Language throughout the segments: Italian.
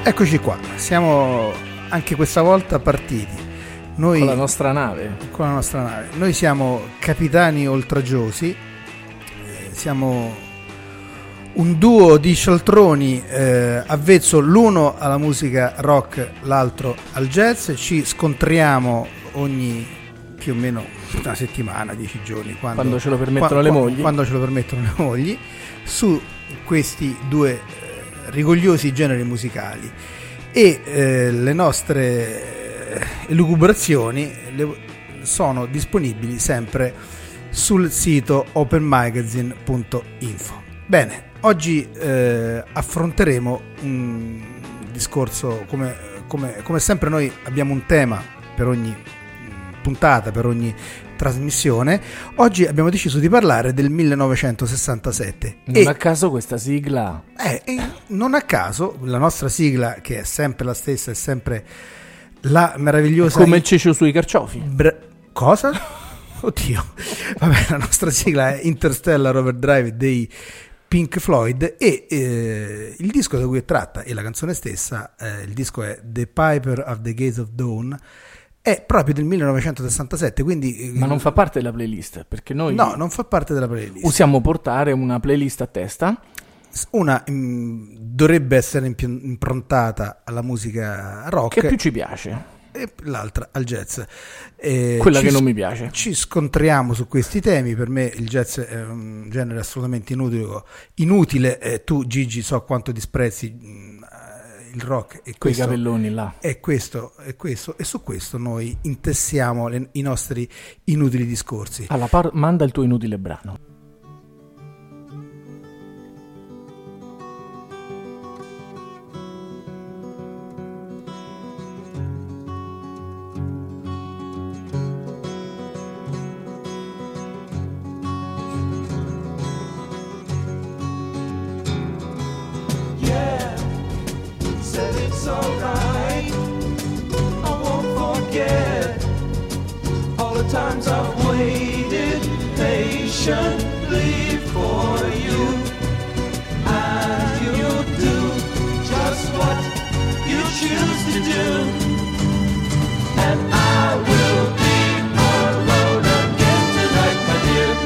Eccoci qua, siamo anche questa volta partiti. Noi, con la nostra nave. Noi siamo capitani oltraggiosi, siamo un duo di cialtroni avvezzo l'uno alla musica rock, l'altro al jazz. Ci scontriamo ogni più o meno una settimana, 10 giorni, quando ce lo permettono le mogli. Quando ce lo permettono le mogli, su questi due rigogliosi generi musicali. E le nostre elucubrazioni sono disponibili sempre sul sito openmagazine.info. Bene, oggi affronteremo un discorso, come sempre noi abbiamo un tema per ogni puntata, per ogni trasmissione. Oggi abbiamo deciso di parlare del 1967. Non a caso questa sigla. Non a caso la nostra sigla, che è sempre la stessa, è sempre la meravigliosa. Come il ceccio sui carciofi. Cosa? Oddio. Vabbè, la nostra sigla è Interstellar Overdrive dei Pink Floyd e il disco da cui è tratta e la canzone stessa, il disco è The Piper of the Gates of Dawn. È proprio del 1967, quindi... Ma non fa parte della playlist, perché noi... No, non fa parte della playlist. Usiamo portare una playlist a testa. Una dovrebbe essere improntata alla musica rock. Che più ci piace. E l'altra al jazz. Quella che non mi piace. Ci scontriamo su questi temi. Per me il jazz è un genere assolutamente inutile. Tu, Gigi, so quanto disprezzi il rock e quei capelloni là. È questo, e su questo noi intessiamo i nostri inutili discorsi. Manda il tuo inutile brano. Times I've waited patiently for you, and you'll do just what you choose to do, and I will be alone again tonight, my dear.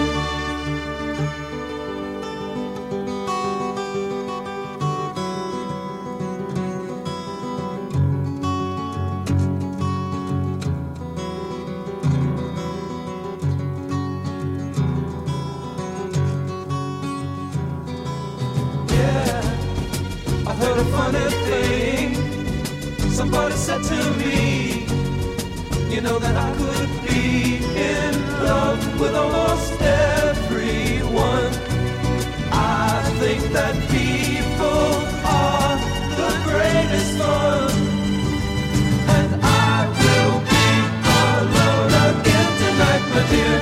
Heard a funny thing. Somebody said to me, you know that I could be in love with almost everyone. I think that people are the greatest fun, and I will be alone again tonight, my dear.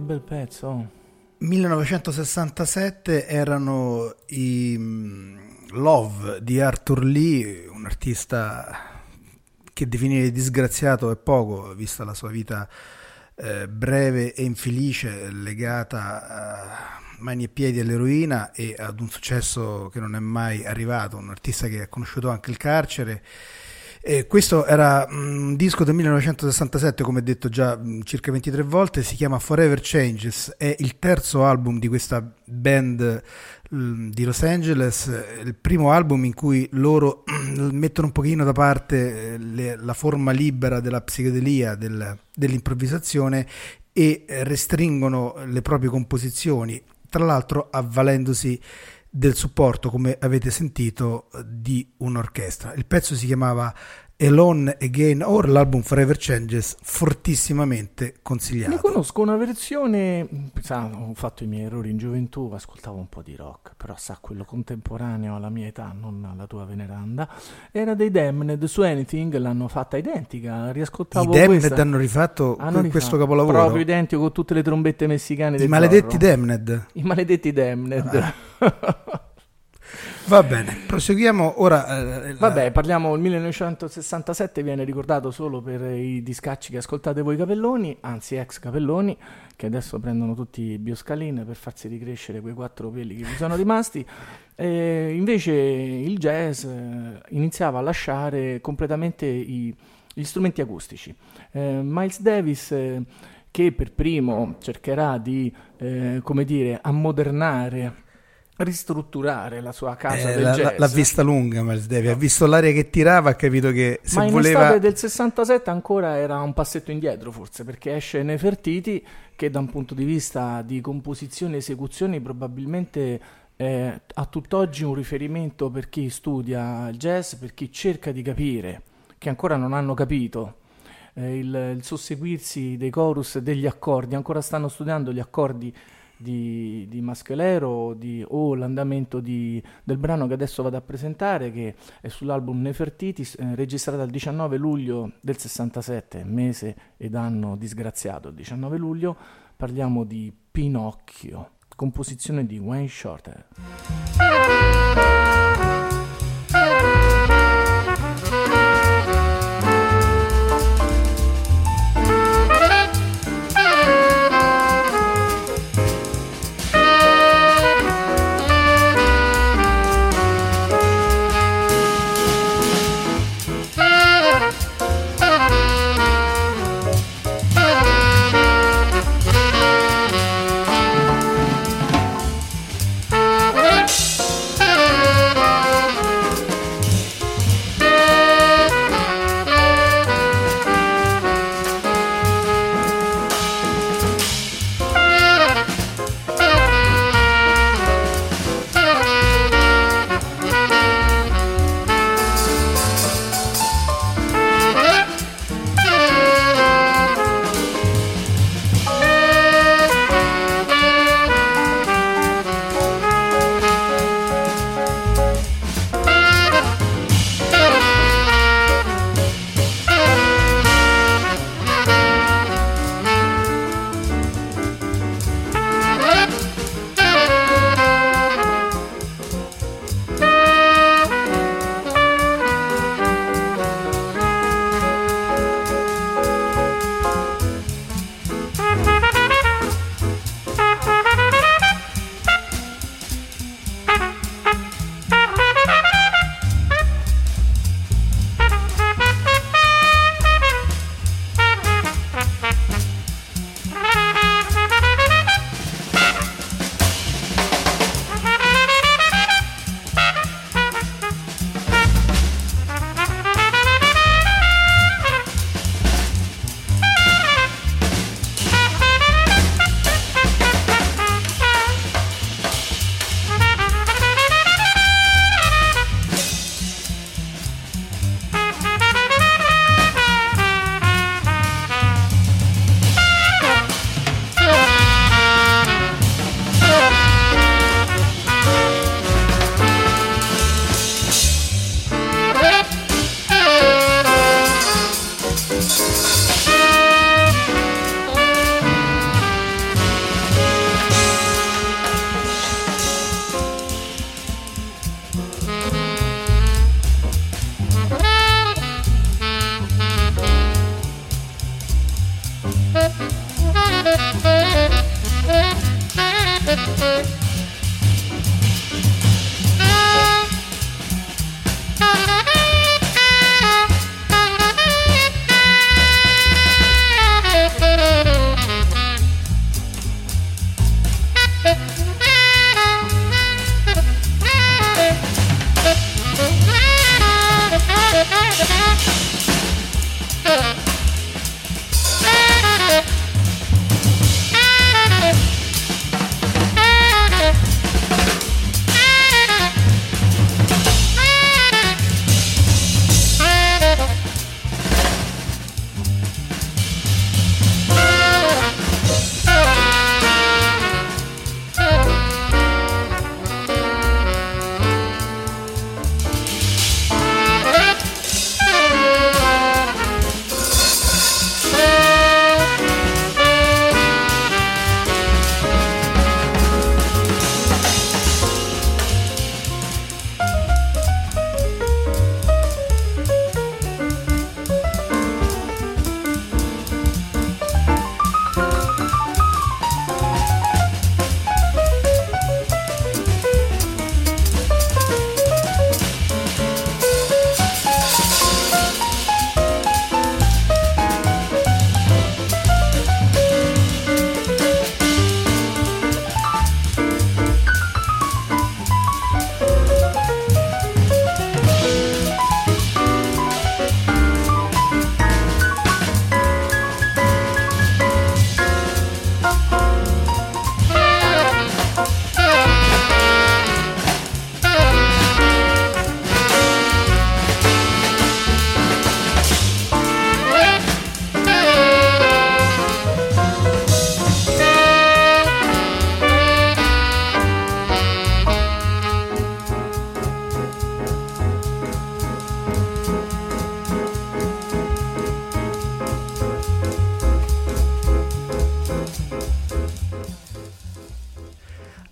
bel pezzo. 1967 erano i Love di Arthur Lee, un artista che definire disgraziato è poco, vista la sua vita breve e infelice, legata a mani e piedi all'eroina e ad un successo che non è mai arrivato, un artista che ha conosciuto anche il carcere. Questo era un disco del 1967, come detto già circa 23 volte, si chiama Forever Changes, è il terzo album di questa band di Los Angeles, il primo album in cui loro mettono un pochino da parte la forma libera della psichedelia, dell'improvvisazione, e restringono le proprie composizioni, tra l'altro avvalendosi del supporto, come avete sentito, di un'orchestra. Il pezzo si chiamava Alone Again, or l'album Forever Changes, fortissimamente consigliato. Ne conosco una versione, ho fatto i miei errori in gioventù, ascoltavo un po' di rock, però quello contemporaneo alla mia età, non alla tua veneranda, era dei Damned, su Anything l'hanno fatta identica, riascoltavo i Damned questa. hanno rifatto questo capolavoro proprio identico, con tutte le trombette messicane del maledetti Zorro. Damned. I maledetti Damned. Va bene, proseguiamo ora. Vabbè, parliamo. Il 1967 viene ricordato solo per i discacci che ascoltate voi capelloni, anzi ex capelloni, che adesso prendono tutti i Bioscalin per farsi ricrescere quei 4 peli che vi sono rimasti. Invece il jazz iniziava a lasciare completamente gli strumenti acustici. Miles Davis, che per primo cercherà di ammodernare, ristrutturare la sua casa del jazz. L'ha vista lunga Miles Davis, ha visto l'aria che tirava, ha capito che se ma in voleva... estate del 67 ancora era un passetto indietro, forse, perché esce Nefertiti, che da un punto di vista di composizione e esecuzione probabilmente è a tutt'oggi un riferimento per chi studia il jazz, per chi cerca di capire, che ancora non hanno capito il susseguirsi dei chorus e degli accordi, ancora stanno studiando gli accordi di Mascalero o l'andamento del brano che adesso vado a presentare, che è sull'album Nefertiti, registrata il 19 luglio del 67, mese ed anno disgraziato, il 19 luglio. Parliamo di Pinocchio, composizione di Wayne Shorter.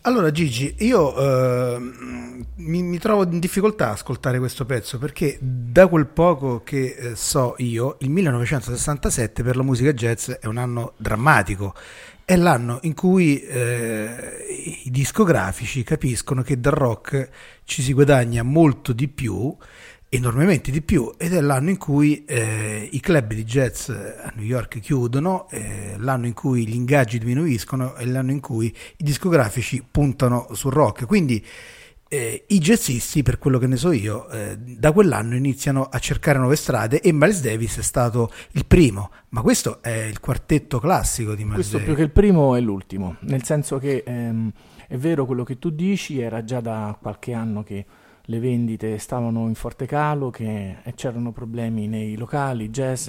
Allora Gigi, io mi trovo in difficoltà a ascoltare questo pezzo perché da quel poco che so io, il 1967 per la musica jazz è un anno drammatico, è l'anno in cui i discografici capiscono che dal rock ci si guadagna molto di più, enormemente di più, ed è l'anno in cui i club di jazz a New York chiudono, l'anno in cui gli ingaggi diminuiscono e l'anno in cui i discografici puntano sul rock. Quindi i jazzisti, per quello che ne so io, da quell'anno iniziano a cercare nuove strade e Miles Davis è stato il primo, ma questo è il quartetto classico di Miles Questo Davis. più che il primo è l'ultimo, nel senso che è vero quello che tu dici, era già da qualche anno che le vendite stavano in forte calo, che c'erano problemi nei locali jazz,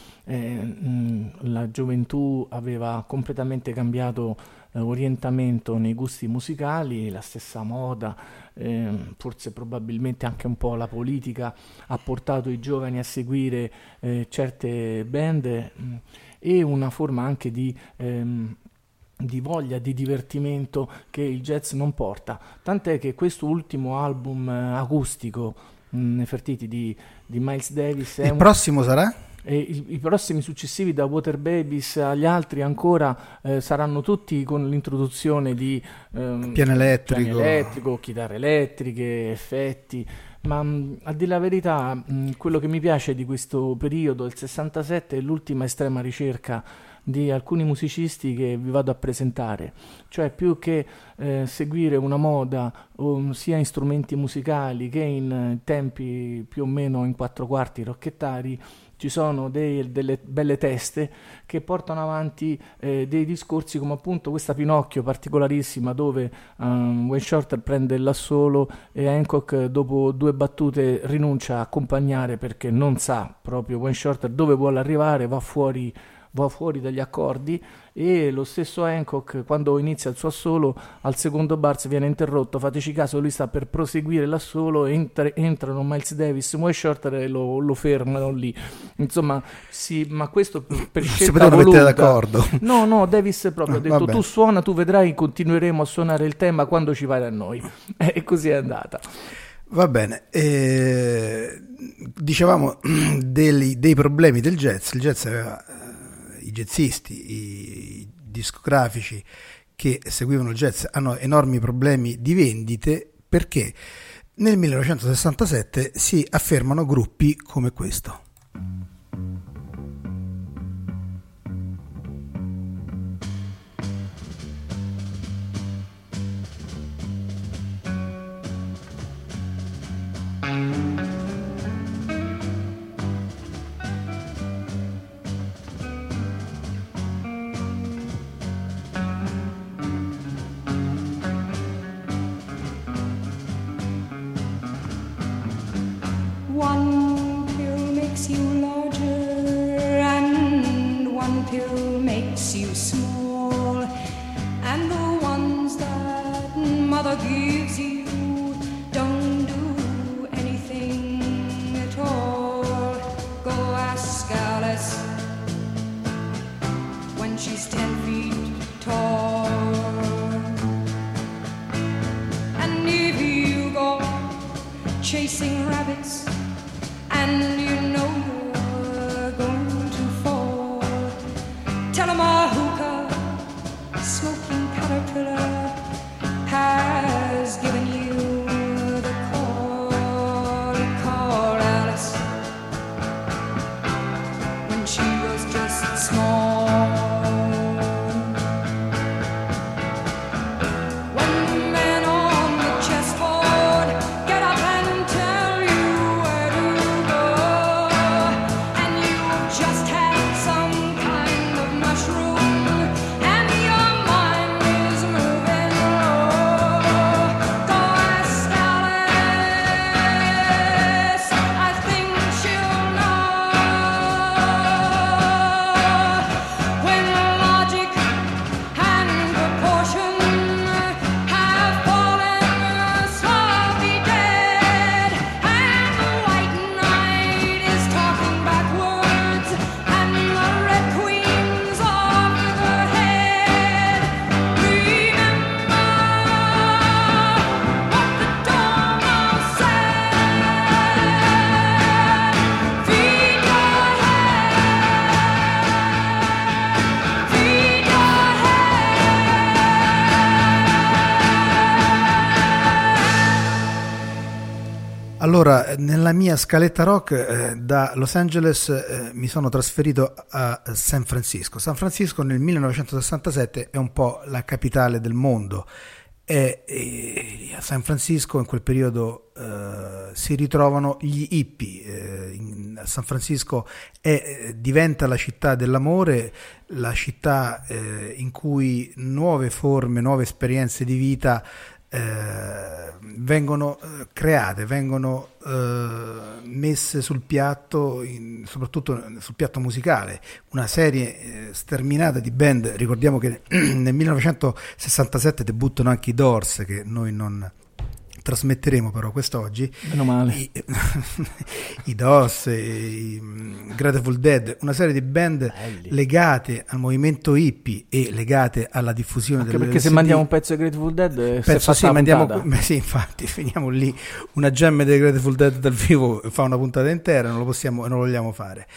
la gioventù aveva completamente cambiato orientamento nei gusti musicali, la stessa moda, forse probabilmente anche un po' la politica ha portato i giovani a seguire certe band e una forma anche di voglia di divertimento che il jazz non porta, tant'è che questo ultimo album acustico Nefertiti di Miles Davis è Il prossimo sarà? e i prossimi successivi, da Water Babies agli altri ancora, saranno tutti con l'introduzione di Piano elettrico. chitarre elettriche, effetti. Ma a dire la verità, quello che mi piace di questo periodo, il 67, è l'ultima estrema ricerca di alcuni musicisti che vi vado a presentare, cioè più che seguire una moda sia in strumenti musicali che in tempi più o meno in quattro quarti rocchettari, ci sono delle belle teste che portano avanti dei discorsi come appunto questa Pinocchio particolarissima, dove Wayne Shorter prende il assolo e Hancock dopo due battute rinuncia a accompagnare perché non sa proprio Wayne Shorter dove vuole arrivare, va fuori dagli accordi, e lo stesso Hancock quando inizia il suo assolo al secondo bars viene interrotto, fateci caso, lui sta per proseguire l'assolo, entrano Miles Davis, Wayne Shorter e lo fermano lì, insomma sì, ma questo per Si scelta potevano voluta. mettere d'accordo. No, Davis proprio ha detto vabbè. tu suona, tu vedrai, continueremo a suonare il tema quando ci pare a noi e così è andata. Va bene, dicevamo dei problemi del jazz. Il jazz aveva i jazzisti, i discografici che seguivano il jazz hanno enormi problemi di vendite perché nel 1967 si affermano gruppi come questo. One pill makes you larger and one pill makes you small, and the ones that mother gives you don't do anything at all. Go ask Alice when she's 10 feet tall. And if you go chasing rabbits and you know you're going to fall, tell 'em a hookah smoking caterpillar has given you the call. Call Alice when she was just small. When the men on the chessboard get up and tell you nella mia scaletta rock da Los Angeles mi sono trasferito a San Francisco. San Francisco nel 1967 è un po' la capitale del mondo. A San Francisco in quel periodo si ritrovano gli hippie. San Francisco diventa la città dell'amore, la città in cui nuove forme, nuove esperienze di vita vengono create, vengono messe sul piatto, soprattutto sul piatto musicale. Una serie sterminata di band. Ricordiamo che nel 1967 debuttano anche i Doors, che noi non trasmetteremo però quest'oggi. Meno male. I Doors, i Grateful Dead, una serie di band legate al movimento hippie e legate alla diffusione anche perché se mandiamo un pezzo di Grateful Dead penso sì, sì, infatti finiamo lì. Una jam dei Grateful Dead dal vivo fa una puntata intera, non lo vogliamo fare.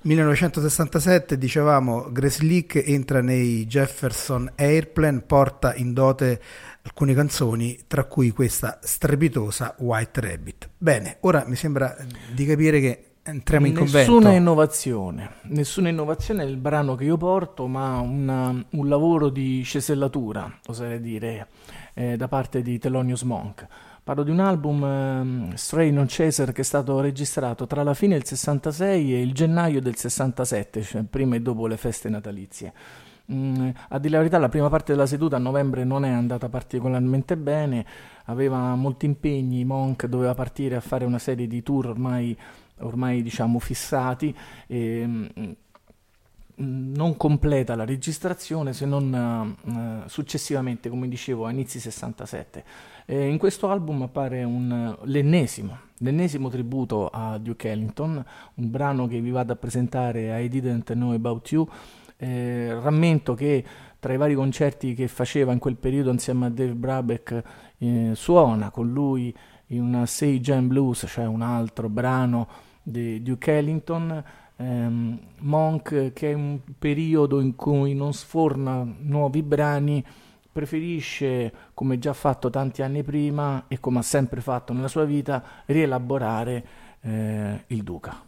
1967, dicevamo, Grace Leak entra nei Jefferson Airplane, porta in dote alcune canzoni, tra cui questa strepitosa White Rabbit. Bene, ora mi sembra di capire che entriamo in convento. Nessuna innovazione nel brano che io porto, ma un lavoro di cesellatura, oserei dire, da parte di Thelonious Monk. Parlo di un album, Strain on Chaser, che è stato registrato tra la fine del 66 e il gennaio del 67, cioè prima e dopo le feste natalizie. A dire la verità, la prima parte della seduta a novembre non è andata particolarmente bene, aveva molti impegni, Monk doveva partire a fare una serie di tour ormai diciamo fissati, e non completa la registrazione se non successivamente, come dicevo, a inizi 67. In questo album appare l'ennesimo tributo a Duke Ellington, un brano che vi vado a presentare, I Didn't Know About You. Rammento che tra i vari concerti che faceva in quel periodo insieme a Dave Brubeck suona con lui in una Say Jam Blues, cioè un altro brano di Duke Ellington. Monk, che è un periodo in cui non sforna nuovi brani, preferisce, come già fatto tanti anni prima e come ha sempre fatto nella sua vita, rielaborare il Duca.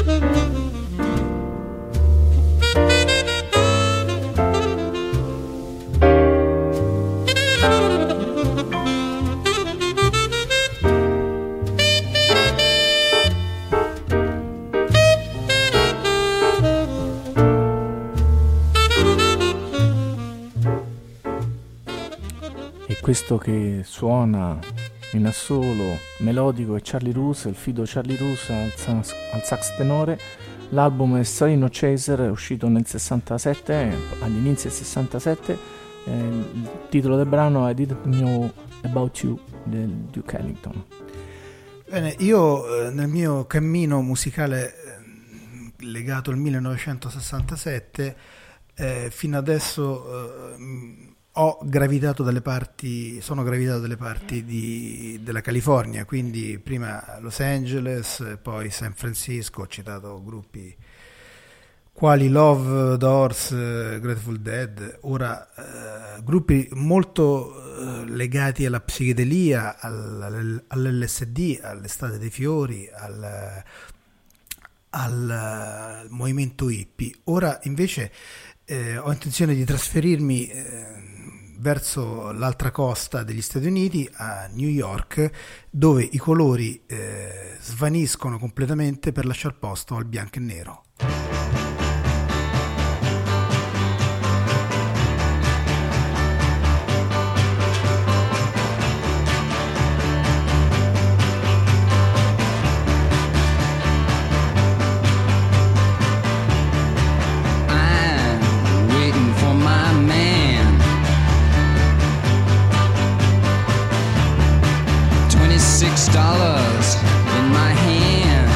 Questo che suona in assolo melodico è Charlie Rouse, il fido Charlie Rouse al sax tenore. L'album è Salino Chaser, è uscito nel 67, agli inizi del 67. Il titolo del brano è I Didn't Know About You del Duke Ellington. Bene, io nel mio cammino musicale legato al 1967 fino adesso sono gravitato dalle parti della California, quindi prima Los Angeles, poi San Francisco. Ho citato gruppi quali Love, Doors, Grateful Dead, ora gruppi molto legati alla psichedelia, all'LSD, all'estate dei fiori, al movimento hippie. Ora invece ho intenzione di trasferirmi verso l'altra costa degli Stati Uniti, a New York, dove i colori svaniscono completamente per lasciar posto al bianco e nero. $6 in my hand,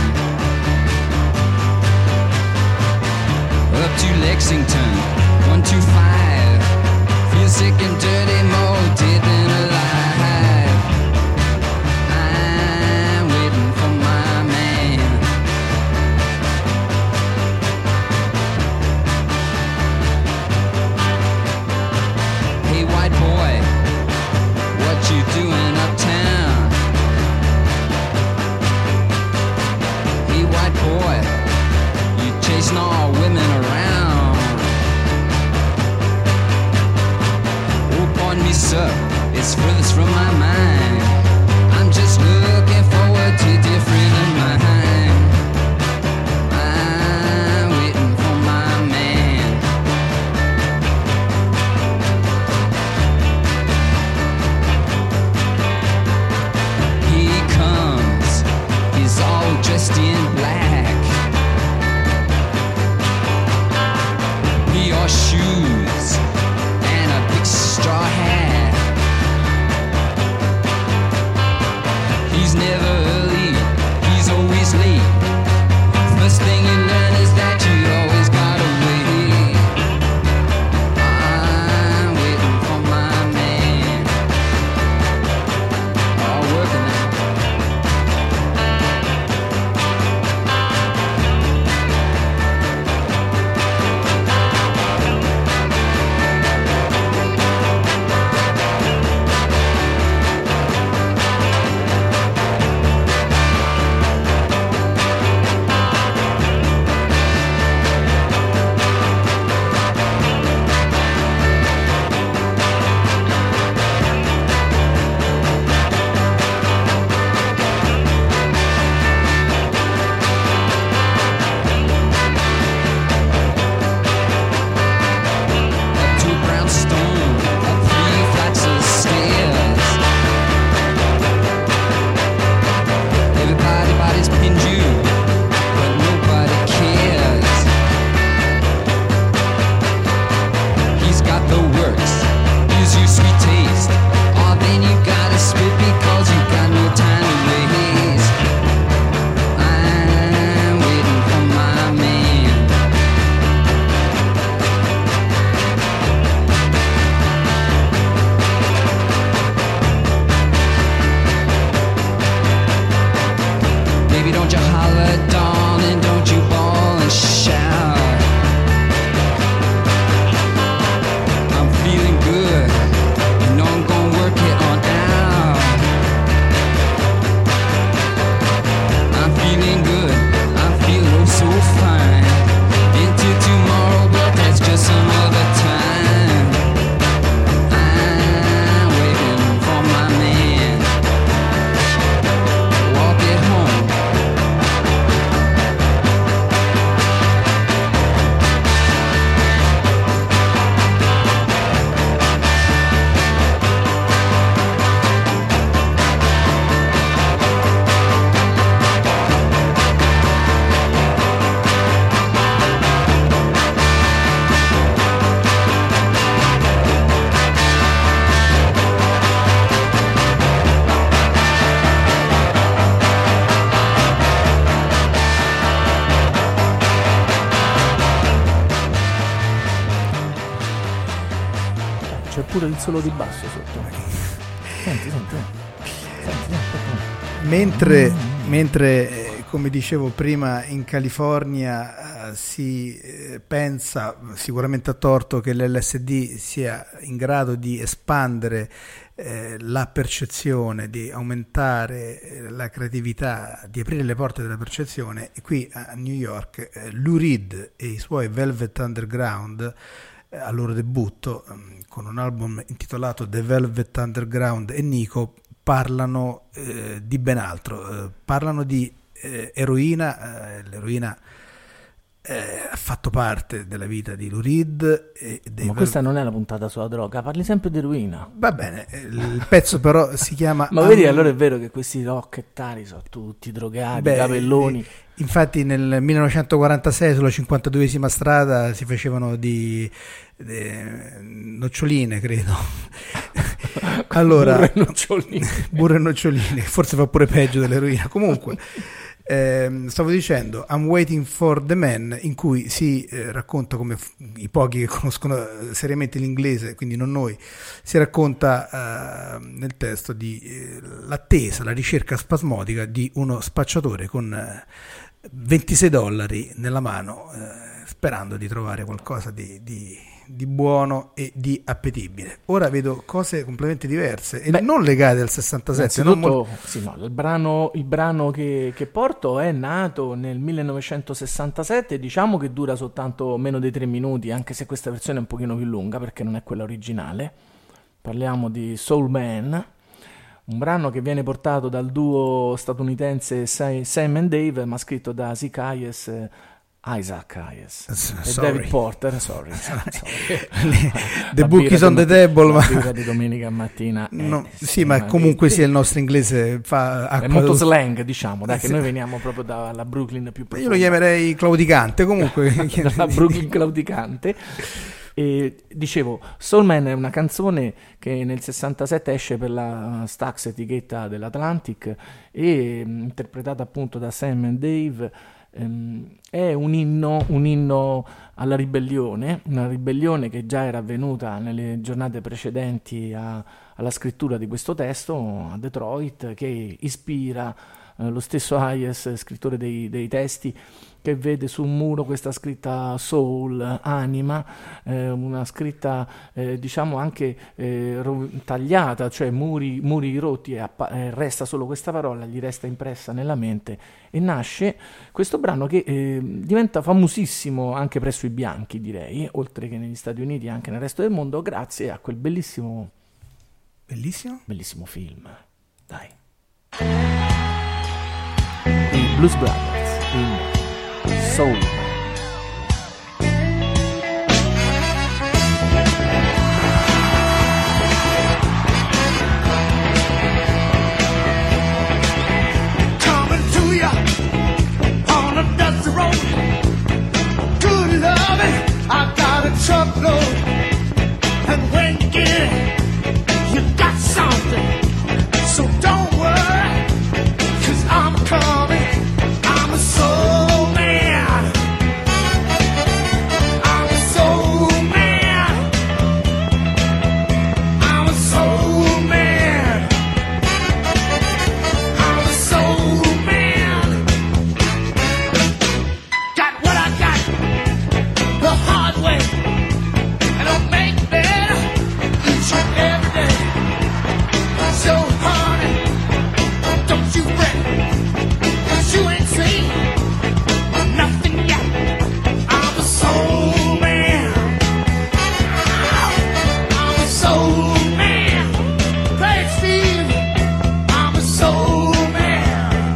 up to Lexington, 125. Feel sick and dirty, more dead than alive. I'm waiting for my man. Hey white boy, what you doing uptown? Boy, you chasing all women around. Oh, pardon me, sir, it's furthest from my mind. I'm just looking forward to a dear friend of mine. I'm waiting for my man. He comes, he's all dressed in black. Shoes and a big straw hat. C'è pure il solo di basso sotto. Senti. Mentre come dicevo prima, in California si pensa, sicuramente a torto, che l'LSD sia in grado di espandere la percezione, di aumentare la creatività, di aprire le porte della percezione. E qui a New York Lou Reed e i suoi Velvet Underground, al loro debutto con un album intitolato The Velvet Underground e Nico, parlano di ben altro, parlano di eroina. L'eroina ha fatto parte della vita di Lou Reed. Ma questa non è la puntata sulla droga, parli sempre di eroina. Va bene, il pezzo però si chiama... Ma vedi, allora è vero che questi rockettari sono tutti drogati, capelloni. Infatti nel 1946 sulla 52esima strada si facevano di noccioline, credo. Allora, burro e noccioline, forse fa pure peggio dell'eroina. Comunque, stavo dicendo I'm Waiting for the Man, in cui si racconta, come i pochi che conoscono seriamente l'inglese, quindi non noi, si racconta nel testo di l'attesa, la ricerca spasmodica di uno spacciatore con $26 nella mano, sperando di trovare qualcosa di buono e di appetibile. Ora vedo cose completamente diverse e non legate al 67. Il brano che porto è nato nel 1967, diciamo che dura soltanto meno di 3 minuti, anche se questa versione è un pochino più lunga perché non è quella originale. Parliamo di Soul Man, un brano che viene portato dal duo statunitense Sam and Dave, ma scritto da Zeke Hayes, Isaac Hayes e David Porter. Sorry. The book is on the table. Ma di domenica mattina. Sì, ma comunque sia il nostro inglese è molto slang, diciamo, dai, che noi veniamo proprio dalla Brooklyn più profonda. Io lo chiamerei claudicante, comunque. Dalla Brooklyn claudicante. E dicevo, Soul Man è una canzone che nel 67 esce per la Stax, etichetta dell'Atlantic, e interpretata appunto da Sam and Dave. È un inno alla ribellione, una ribellione che già era avvenuta nelle giornate precedenti alla scrittura di questo testo a Detroit, che ispira lo stesso Hayes, scrittore dei testi, che vede su un muro questa scritta soul, anima, una scritta diciamo anche tagliata, cioè muri rotti, e resta solo questa parola, gli resta impressa nella mente, e nasce questo brano che diventa famosissimo anche presso i bianchi, direi, oltre che negli Stati Uniti, anche nel resto del mondo, grazie a quel bellissimo film, dai, i Blues Brothers in Soul. Coming to ya on a dusty road. Good loving, I got a truckload. And when you get it, you got something. So don't worry, 'cause I'm coming. I'm a soul man. I'm a soul man. I'm a soul man. I'm a soul man. Got what I got the hard way, and I'll make better each and every day. So honey, don't you fret, 'cause you ain't seen nothing yet. I'm a soul man. I'm a soul man. Play it, Steve. I'm a soul man.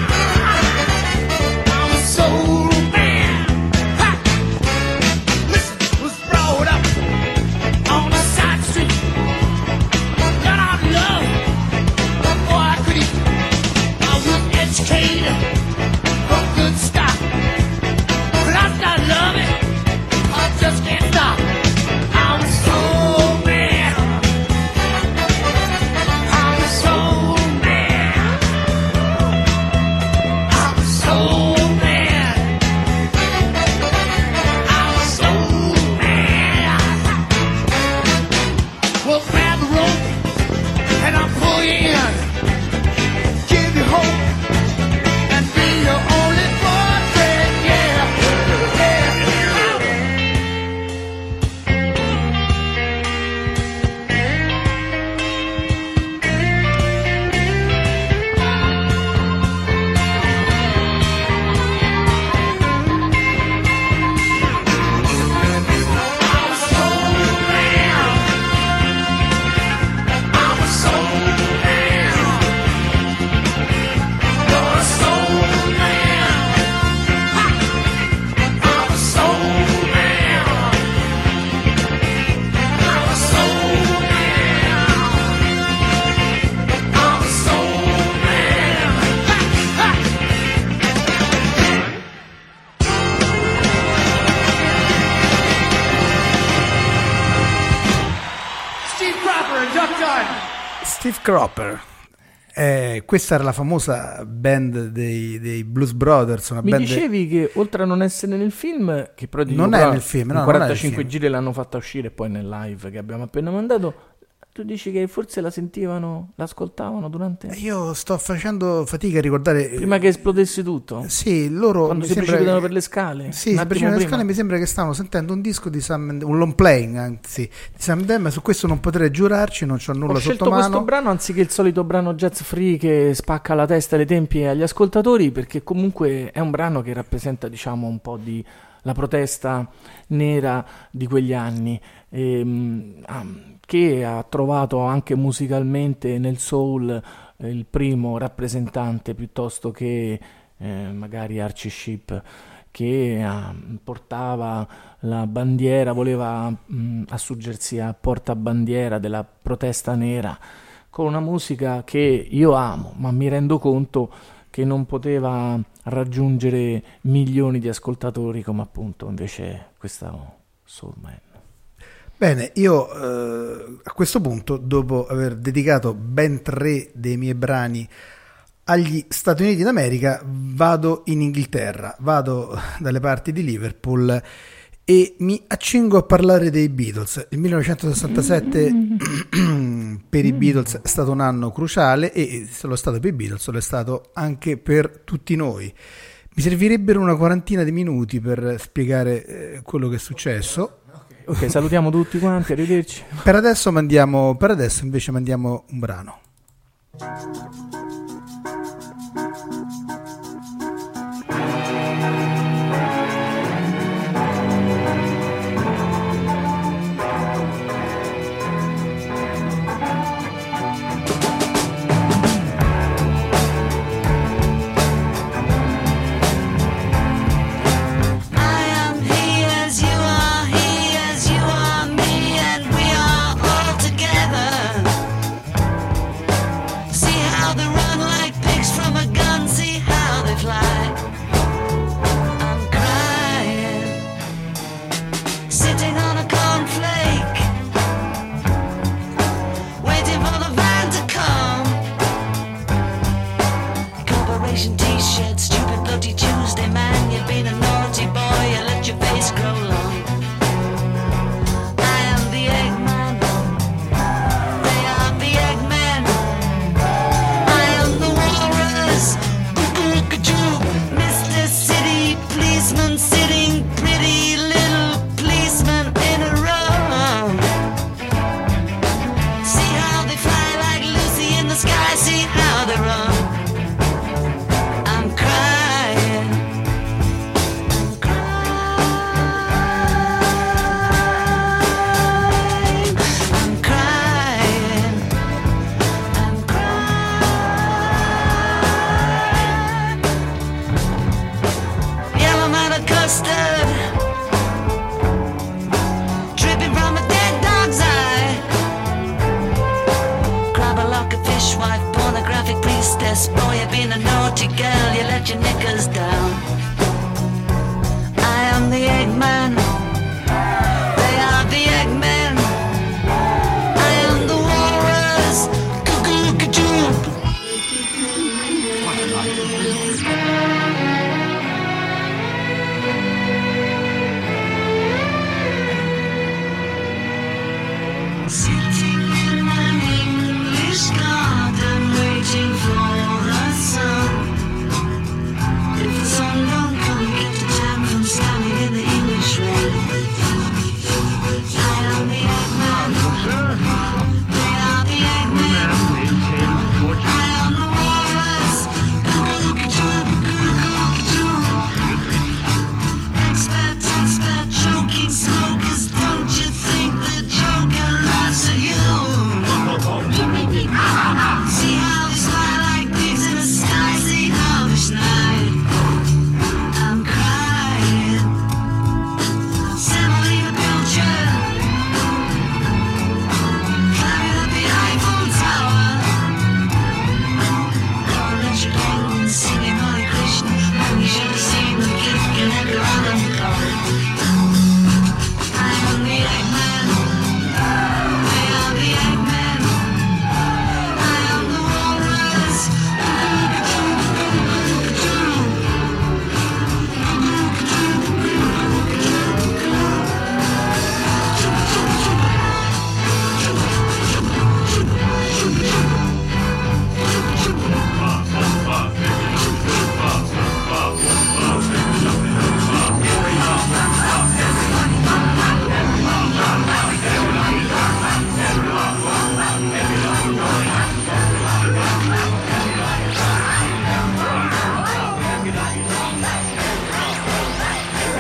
I'm a soul man. Ha! Listen, was brought up on a side street. Got out of love before I could eat. I was educated from good stock, but I started loving, I just can't stop. I'm a soul man. I'm a soul man. I'm a soul man. I'm a soul man. Steve Cropper. Questa era la famosa band dei Blues Brothers. Una Mi band dicevi che oltre a non essere nel film, che però Non è nel film, no, in non è nel 45 film. giri l'hanno fatta uscire poi nel live che abbiamo appena mandato, tu dici che forse la sentivano, l'ascoltavano durante... Io sto facendo fatica a ricordare. Prima che esplodesse tutto? Sì, loro Quando mi si sembra precipitano che- per le scale? Sì, Un si attimo precipitano le prima? scale, mi sembra che stavano sentendo un disco di un long playing, anzi, di Sam Dem. Su questo non potrei giurarci, non c'ho nulla Ho sotto scelto mano. questo brano anziché il solito brano jazz free che spacca la testa e le tempie agli ascoltatori, perché comunque è un brano che rappresenta, diciamo, un po' di la protesta nera di quegli anni, che ha trovato anche musicalmente nel soul il primo rappresentante piuttosto che magari Archie Shepp, che portava la bandiera, voleva assurgersi a portabandiera della protesta nera con una musica che io amo, ma mi rendo conto che non poteva raggiungere milioni di ascoltatori come appunto invece questa Soul Man. Bene, io a questo punto, dopo aver dedicato ben 3 dei miei brani agli Stati Uniti d'America, vado in Inghilterra, vado dalle parti di Liverpool e mi accingo a parlare dei Beatles. Il 1967 per i Beatles è stato un anno cruciale, e se lo è stato per i Beatles lo è stato anche per tutti noi. Mi servirebbero una quarantina di minuti per spiegare quello che è successo. Ok, salutiamo tutti quanti, arrivederci. Per adesso invece mandiamo un brano. I am he as you are me, and we are all together. See how they run like pigs from a gun, see how they fly. I'm crying, sitting on a cornflake, waiting for the van to come. Corporation t-shirt, stupid bloody Tuesday, man, you've been a naughty boy, you let your face grow long. I am the Eggman, they are the Eggmen. I am the walrus, cuckoo-cuckoo, Mr. City Policeman, sitting pretty little policeman in a row. See how they fly like Lucy in the sky, see how they run. I'm crying, I'm crying, I'm crying, I'm crying. Yellow man of custard, dripping from a dead dog's eye. Grab a lock of fishwife, pornographic priestess. Boy, you've been a naughty girl, you let your knickers down. I am the Eggman, they are the Eggmen. I am the walrus, cuckoo-cuckoo. Sitting in an English garden, waiting for the sun. If the sun don't come, get the jam from standing in the English rain.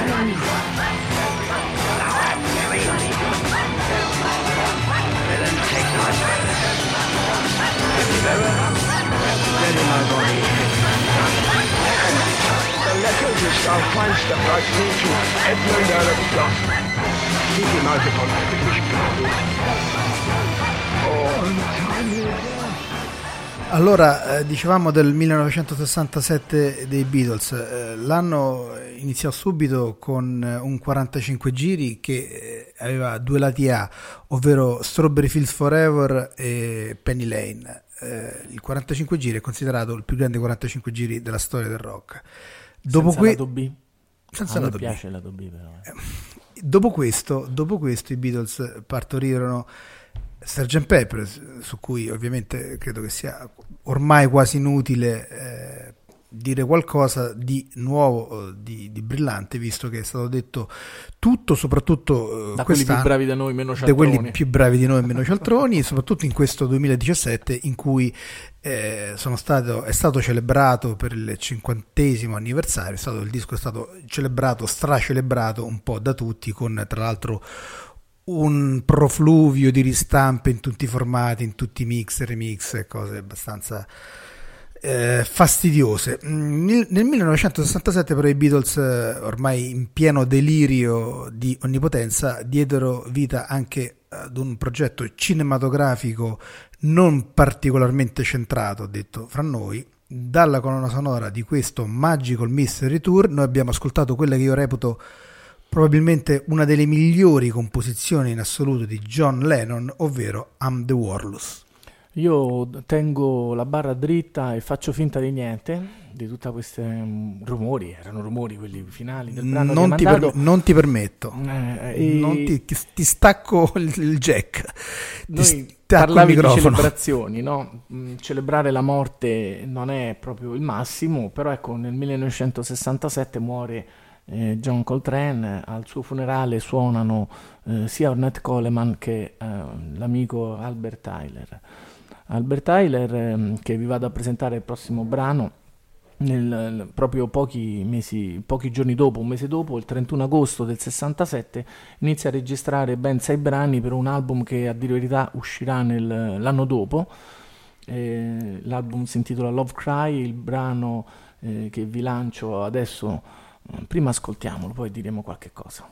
The letters is so fine stuff like teaching Edmund Earl Scott. Keep him out on the British people. Oh, untimely. Allora, dicevamo del 1967 dei Beatles, l'anno iniziò subito con un 45 giri che aveva due lati A, ovvero Strawberry Fields Forever e Penny Lane. Il 45 giri è considerato il più grande 45 giri della storia del rock. Dopo senza lato B. Senza a me lato B. piace lato B però. Dopo questo i Beatles partorirono Sgt. Pepper, su cui ovviamente credo che sia ormai quasi inutile dire qualcosa di nuovo, di brillante, visto che è stato detto tutto, soprattutto da quelli più bravi da noi, meno cialtroni. Da quelli più bravi di noi, meno cialtroni, soprattutto in questo 2017 in cui è stato celebrato per il 50° anniversario, il disco è stato celebrato, stracelebrato un po' da tutti, con tra l'altro un profluvio di ristampe in tutti i formati, in tutti i mix, remix e cose abbastanza fastidiose. Nel 1967 però i Beatles, ormai in pieno delirio di onnipotenza, diedero vita anche ad un progetto cinematografico non particolarmente centrato, detto fra noi. Dalla colonna sonora di questo Magical Mystery Tour noi abbiamo ascoltato quella che io reputo probabilmente una delle migliori composizioni in assoluto di John Lennon, ovvero I'm the Walrus. Io tengo la barra dritta e faccio finta di niente, di tutti questi rumori, erano rumori quelli finali del brano non ti permetto, ti stacco il jack, noi parlavi di celebrazioni, no? Celebrare la morte non è proprio il massimo, però ecco, nel 1967 muore John Coltrane. Al suo funerale suonano sia Ornette Coleman che l'amico Albert Tyler, che vi vado a presentare il prossimo brano proprio pochi giorni dopo, un mese dopo, il 31 agosto del 67 inizia a registrare ben 6 brani per un album che, a dire la verità, uscirà l'anno dopo. L'album si intitola Love Cry. Il brano che vi lancio adesso, prima ascoltiamolo, poi diremo qualche cosa.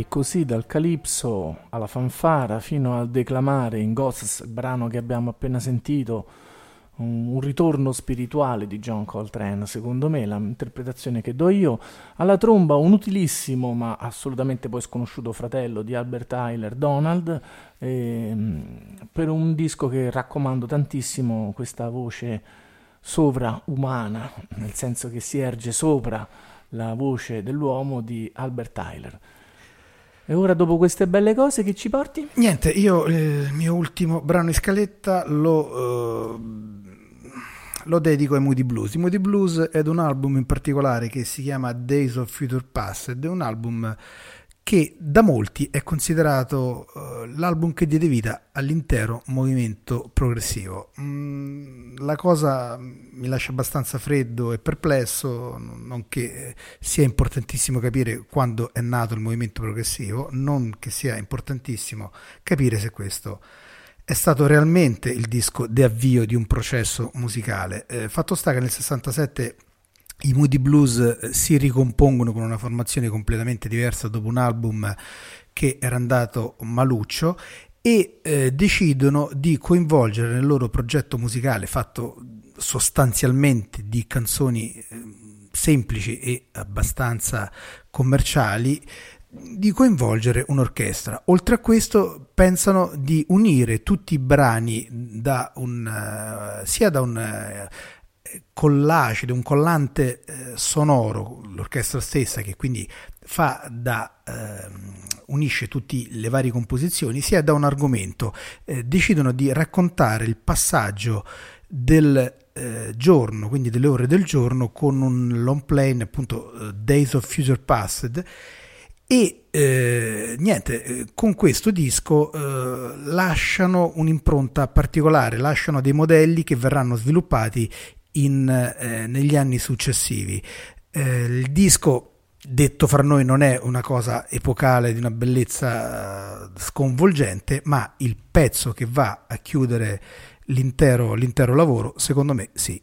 così dal calypso alla fanfara fino al declamare in Ghosts, il brano che abbiamo appena sentito, un ritorno spirituale di John Coltrane, secondo me, l'interpretazione che do io. Alla tromba un utilissimo ma assolutamente poi sconosciuto fratello di Albert Tyler, Donald, per un disco che raccomando tantissimo, questa voce sovraumana, nel senso che si erge sopra la voce dell'uomo di Albert Tyler. E ora, dopo queste belle cose, che ci porti? Niente, io il mio ultimo brano in scaletta lo dedico ai Moody Blues. I Moody Blues è un album in particolare che si chiama Days of Future Past ed è un album che da molti è considerato l'album che diede vita all'intero movimento progressivo. La cosa mi lascia abbastanza freddo e perplesso, non che sia importantissimo capire quando è nato il movimento progressivo, non che sia importantissimo capire se questo è stato realmente il disco di avvio di un processo musicale. Fatto sta che nel 67 i Moody Blues si ricompongono con una formazione completamente diversa dopo un album che era andato maluccio e decidono di coinvolgere nel loro progetto musicale, fatto sostanzialmente di canzoni semplici e abbastanza commerciali, di coinvolgere un'orchestra. Oltre a questo pensano di unire tutti i brani da un collage, un collante sonoro, l'orchestra stessa che quindi fa da unisce tutte le varie composizioni, sia da un argomento. Decidono di raccontare il passaggio del giorno, quindi delle ore del giorno, con un long play, appunto Days of Future Past. E con questo disco lasciano un'impronta particolare, lasciano dei modelli che verranno sviluppati negli anni successivi. Il disco, detto fra noi, non è una cosa epocale di una bellezza sconvolgente, ma il pezzo che va a chiudere l'intero lavoro, secondo me sì.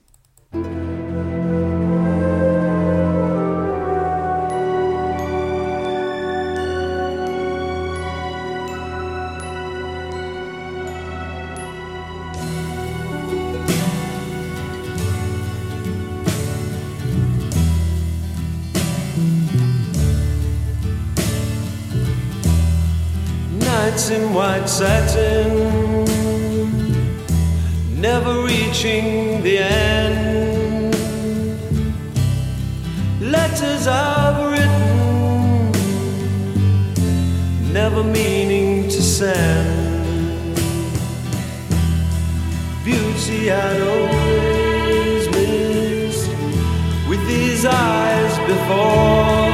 Nights in white satin, never reaching the end. Letters I've written, never meaning to send. Beauty I'd always missed with these eyes before.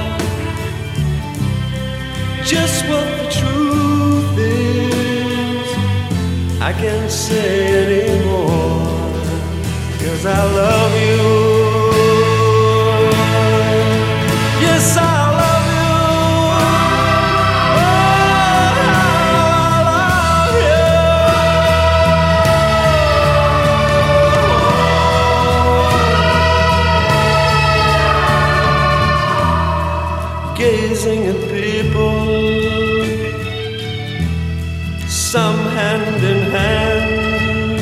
Just what the truth is, I can't say anymore, 'cause I love you. Yes, I love you. Oh, I love you. Gazing at people, some hand in hand,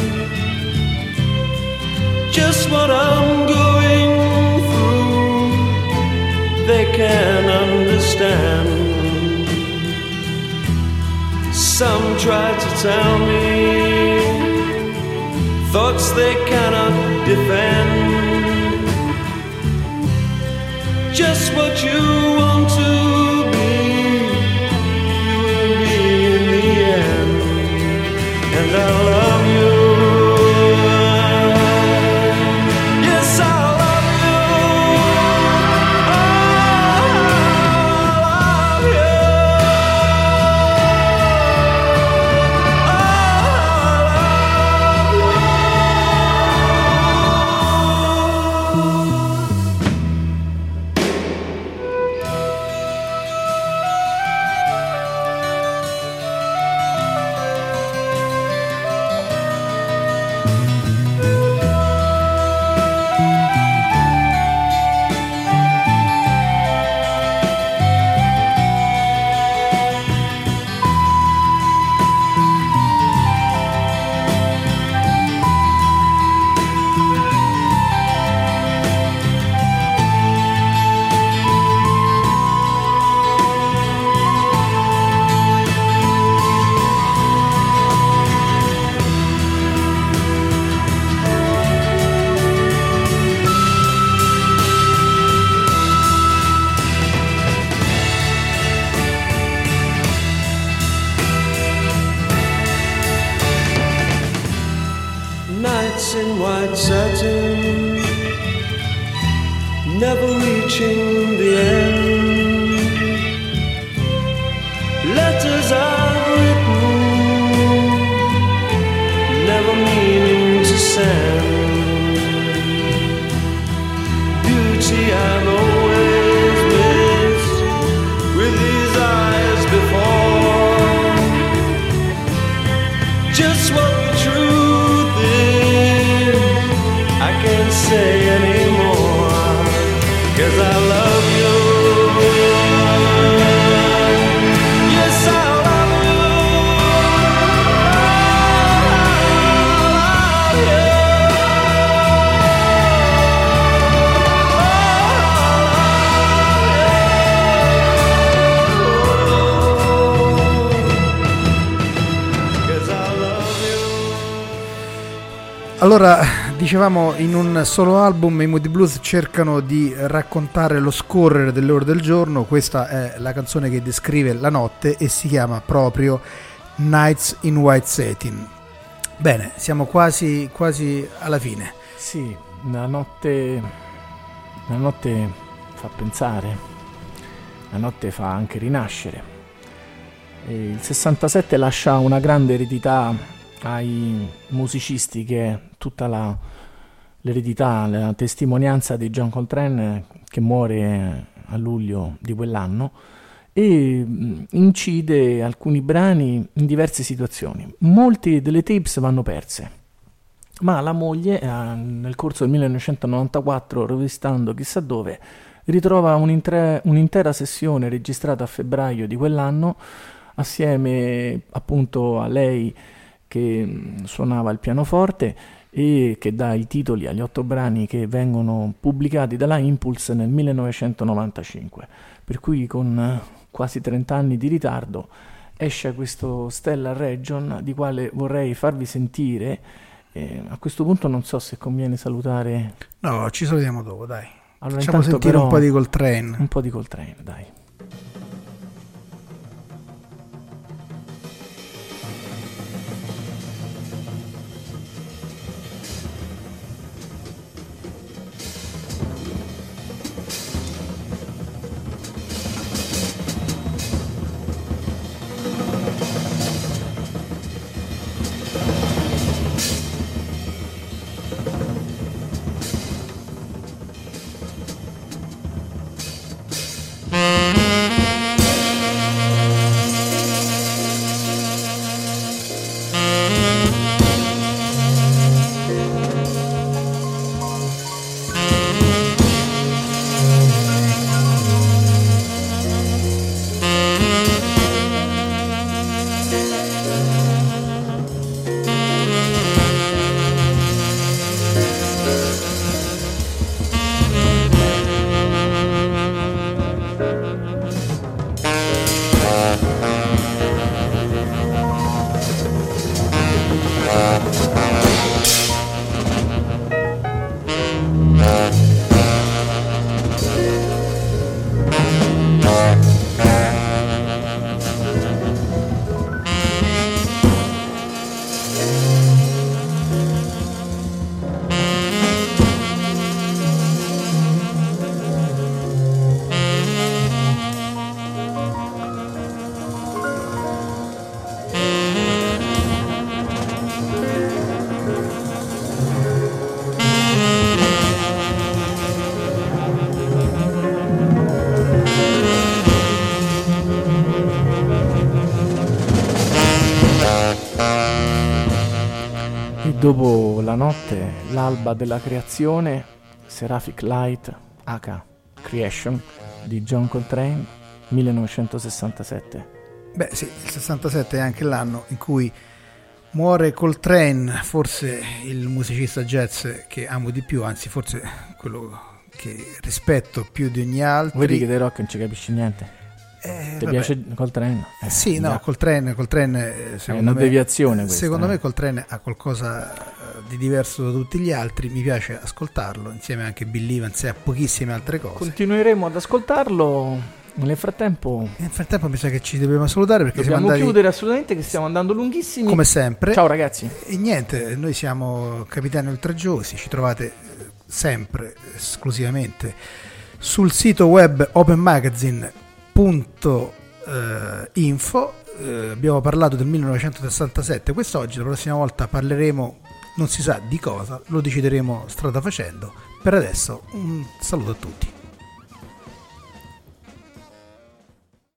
just what I'm going through, they can understand. Some try to tell me thoughts they cannot defend, just what you want to be, you will be in the end. And I love you. Yes, I love you. Oh, I love you. never reaching the end. Letters I've written, never meaning to send. Beauty I've always missed with these eyes before. Just what the truth is, I can't say anymore, 'cause I love you. Yes, I love you. Allora, dicevamo, in un solo album i Moody Blues cercano di raccontare lo scorrere delle ore del giorno. Questa è la canzone che descrive la notte e si chiama proprio Nights in White Satin. Bene, siamo quasi alla fine. Sì, la notte fa pensare, la notte fa anche rinascere. E il 67 lascia una grande eredità ai musicisti, che è tutta l'eredità, la testimonianza di John Coltrane, che muore a luglio di quell'anno, e incide alcuni brani in diverse situazioni. Molte delle tapes vanno perse, ma la moglie nel corso del 1994, rovistando chissà dove, ritrova un'intera sessione registrata a febbraio di quell'anno, assieme appunto a lei che suonava il pianoforte e che dà i titoli agli 8 brani che vengono pubblicati dalla Impulse nel 1995. Per cui con quasi 30 anni di ritardo esce questo Stellar Region, di quale vorrei farvi sentire. A questo punto non so se conviene salutare. No, ci salutiamo dopo, dai. Allora, facciamo sentire però, un po' di Coltrane. Un po' di Coltrane, dai. Dopo la notte, l'alba della creazione, Seraphic Light H Creation di John Coltrane, 1967. Beh sì, il 67 è anche l'anno in cui muore Coltrane, forse il musicista jazz che amo di più, anzi forse quello che rispetto più di ogni altro. Vedi che dei rock non ci capisci niente. Ti piace Coltrane? Sì, no, Coltrane è una deviazione questa. Secondo me Coltrane ha qualcosa di diverso da tutti gli altri, mi piace ascoltarlo, insieme anche Bill Evans e a pochissime altre cose. Continueremo ad ascoltarlo. Nel frattempo mi sa che ci dobbiamo salutare, perché dobbiamo chiudere assolutamente, che stiamo andando lunghissimi come sempre. Ciao ragazzi. E niente, noi siamo Capitani Oltraggiosi, ci trovate sempre esclusivamente sul sito web openmagazine.info. Abbiamo parlato del 1967 quest'oggi, la prossima volta parleremo non si sa di cosa, lo decideremo strada facendo. Per adesso un saluto a tutti.